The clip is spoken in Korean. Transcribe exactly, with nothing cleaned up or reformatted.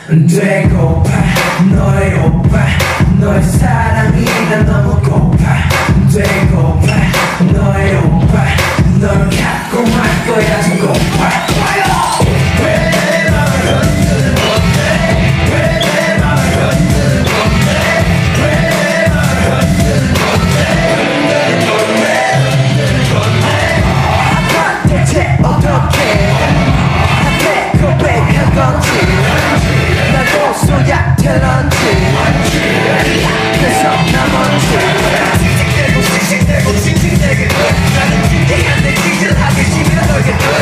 되고파 너의 오빠 너의 사랑이 난 너무 고파 되고파 너의 오빠 널 갖고 말 거야 좀 고파 왜 맘을 흔드는 건데 왜 내 맘을 흔드는 건데 왜 내 맘을 흔드는 건데 흔드는 건데 흔드는 건데 아빠 대체 어떻게 한테 고백한 건지 난 고소야 테런지 그래서 나 먼지 싱싱대고 싱싱대고 싱싱대고 나는 진지한데 기질하게 심이라 너에게